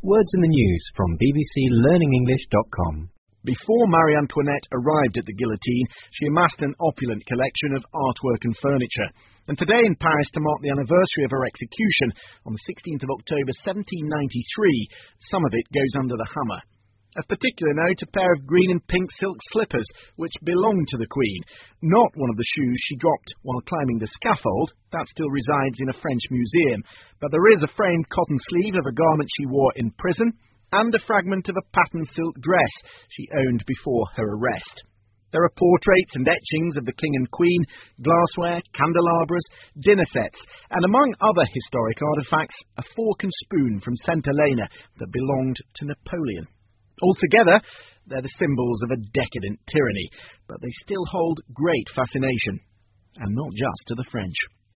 Words in the news from bbclearningenglish.com. Before Marie Antoinette arrived at the guillotine, she amassed an opulent collection of artwork and furniture. And today in Paris, to mark the anniversary of her execution on the 16th of October 1793, some of it goes under the hammer. Of particular note, a pair of green and pink silk slippers, which belonged to the Queen. Not one of the shoes she dropped while climbing the scaffold. That still resides in a French museum. But there is a framed cotton sleeve of a garment she wore in prison, and a fragment of a patterned silk dress she owned before her arrest. There are portraits and etchings of the King and Queen, glassware, candelabras, dinner sets, and among other historic artefacts, a fork and spoon from St. Helena that belonged to Napoleon. Altogether, they're the symbols of a decadent tyranny, but they still hold great fascination, and not just to the French.